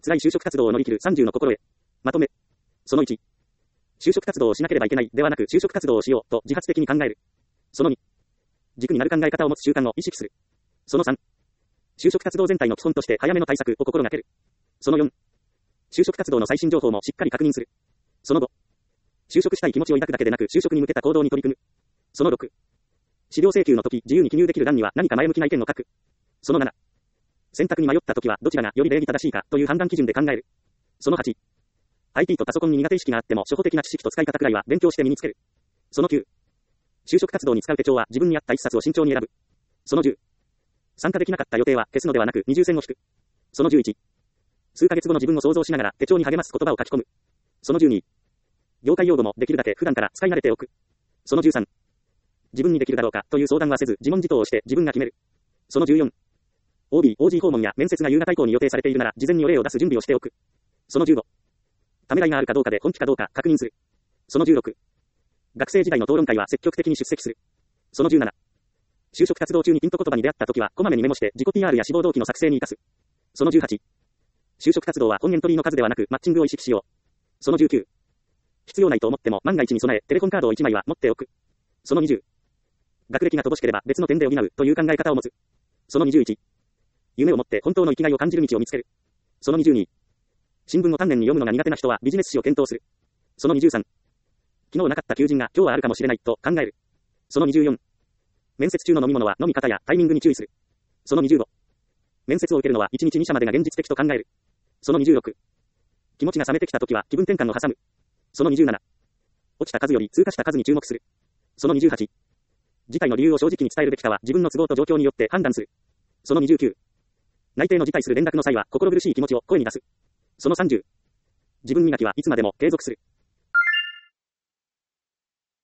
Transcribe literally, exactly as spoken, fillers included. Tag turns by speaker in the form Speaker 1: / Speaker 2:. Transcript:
Speaker 1: 辛い就職活動を乗り切るさんじゅうの心得。まとめ。そのいち。就職活動をしなければいけないではなく就職活動をしようと自発的に考える。そのに。軸になる考え方を持つ習慣を意識する。そのさん。就職活動全体の基本として早めの対策を心がける。そのよん。就職活動の最新情報もしっかり確認する。そのご。就職したい気持ちを抱くだけでなく就職に向けた行動に取り組む。そのろく。資料請求の時自由に記入できる欄には何か前向きな意見を書く。そのなな。選択に迷った時はどちらがより礼儀正しいかという判断基準で考える。そのはち。アイティー とパソコンに苦手意識があっても初歩的な知識と使い方くらいは勉強して身につける。そのきゅう。就職活動に使う手帳は自分に合った一冊を慎重に選ぶ。そのじゅう。参加できなかった予定は消すのではなく二重線を引く。そのじゅういち。数ヶ月後の自分を想像しながら手帳に励ます言葉を書き込む。そのじゅうに。業界用語もできるだけ普段から使い慣れておく。そのじゅうさん。自分にできるだろうかという相談はせず自問自答をして自分が決める。そのじゅうよん。オービー、オージー 訪問や面接が夕方以降に予定されているなら事前にお礼を出す準備をしておく。そのじゅうご。ためらいがあるかどうかで本気かどうか確認する。そのじゅうろく。学生時代の討論会は積極的に出席する。そのじゅうなな。就職活動中にピント言葉に出会った時はこまめにメモして自己 ピーアール や志望動機の作成に生かす。そのじゅうはち。就職活動は本エントリーの数ではなくマッチングを意識しよう。そのじゅうきゅう。必要ないと思っても万が一に備えテレホンカードをいちまいは持っておく。そのにじゅう。学歴が乏しければ別の点で補うという考え方を持つ。そのにじゅういち。夢を持って本当の生きがいを感じる道を見つける。そのにじゅうに。新聞を丹念に読むのが苦手な人はビジネス誌を検討する。そのにじゅうさん。昨日なかった求人が今日はあるかもしれないと考える。そのにじゅうよん。面接中の飲み物は飲み方やタイミングに注意する。そのにじゅうご。面接を受けるのはいちにちに社までが現実的と考える。そのにじゅうろく。気持ちが冷めてきた時は気分転換を挟む。そのにじゅうなな。落ちた数より通過した数に注目する。そのにじゅうはち。事態の理由を正直に伝えるべきかは自分の都合と状況によって判断する。そのにじゅうきゅう。内定の辞退する連絡の際は心苦しい気持ちを声に出す。そのさんじゅう。自分磨きはいつまでも継続する。